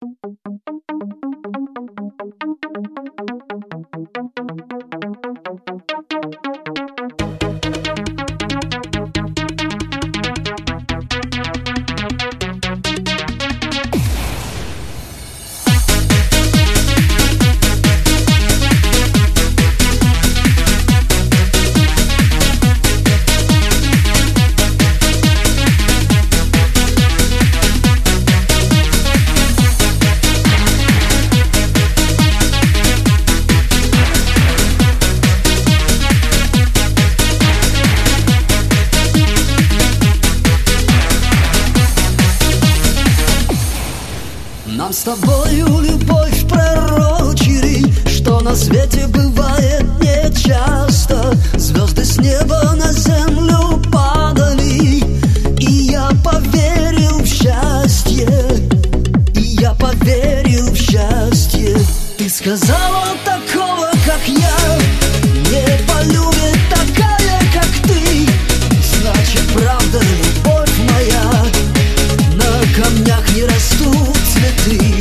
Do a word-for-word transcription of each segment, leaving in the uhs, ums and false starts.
Нам с тобою любовь пророчили, что на свете бывает нечасто. Звезды с неба на землю падали, и я поверил в счастье, и я поверил в счастье. Ты сказала, такого, как я, не полюбит такая, как ты. Значит, правда, любовь моя, на камнях не растут цветы.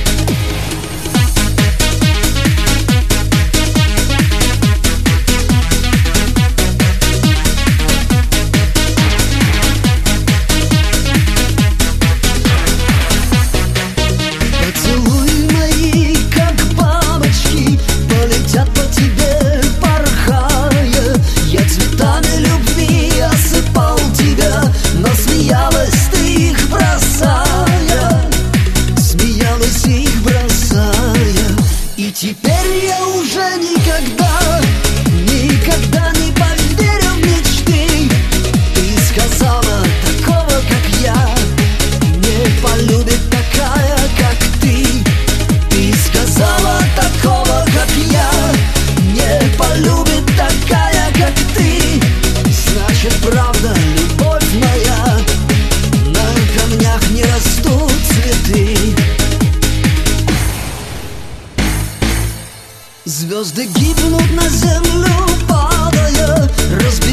Поцелуи мои, как бабочки, полетят по тебе, порхая. Я цветами любви осыпал тебя, но смеялась ты их бросая, смеялась их бросая. И теперь я уже никогда, никогда не поверю в мечты. Ты сказала, такого, как я, не полюбит такая, как ты. Ты сказала, такого, как я, не полюбит такая, как ты. Значит, правда, любовь моя, на камнях не растут цветы. Звезды гибнут на землю, падая, разбиваясь.